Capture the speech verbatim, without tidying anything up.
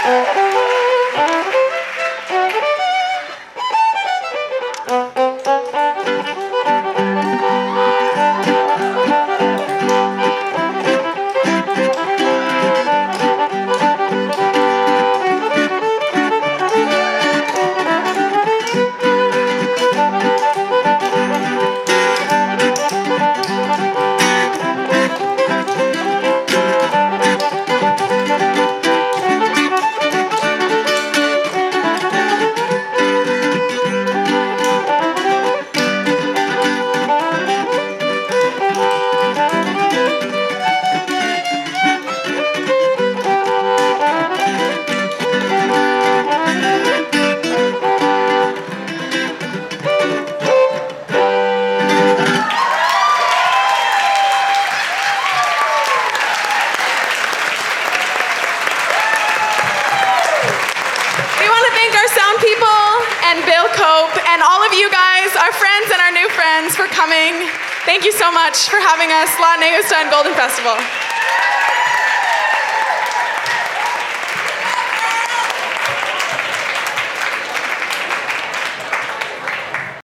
For coming. Thank you so much for having us, Latin Augusta and Golden Festival.